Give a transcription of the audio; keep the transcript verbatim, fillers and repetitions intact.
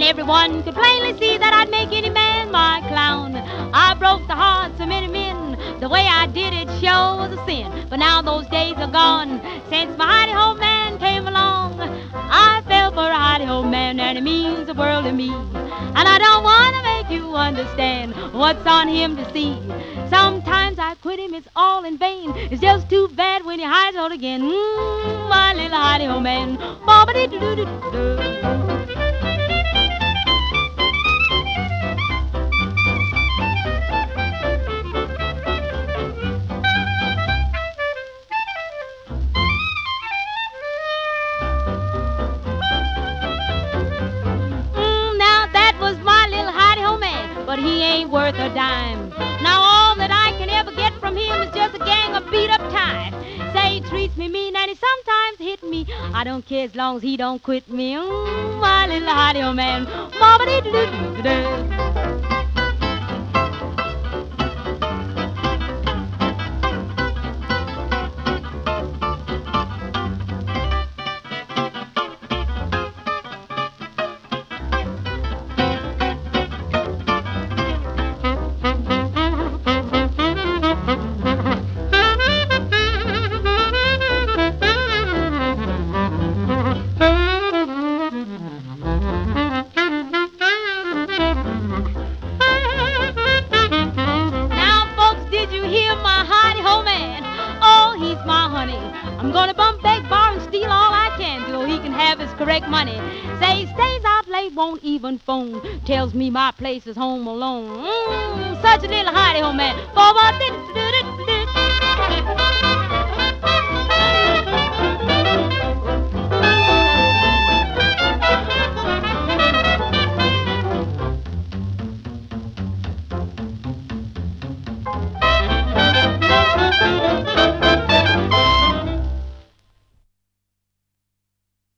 And everyone could plainly see that I'd make any man my clown. I broke the hearts of many men. The way I did it sure was a sin. But now those days are gone. Since my hidey-ho man came along, I fell for a hidey-ho man, and it means the world to me. And I don't want to make you understand what's on him to see. Sometimes I quit him, it's all in vain. It's just too bad when he hides out again. Mmm, my little hidey-ho man. Ba-ba-dee-doo-doo-doo-doo. But he ain't worth a dime. Now all that I can ever get from him is just a gang of beat-up ties. Say he treats me mean and he sometimes hit me. I don't care as long as he don't quit me. Mm, my little hidey-ho man. Ba-ba-dee-doo-doo-doo-doo. I'm gonna bump, beg, borrow, and steal all I can so he can have his correct money. Say he stays out late, won't even phone. Tells me my place is home alone. Mm, such a little hidey-ho man.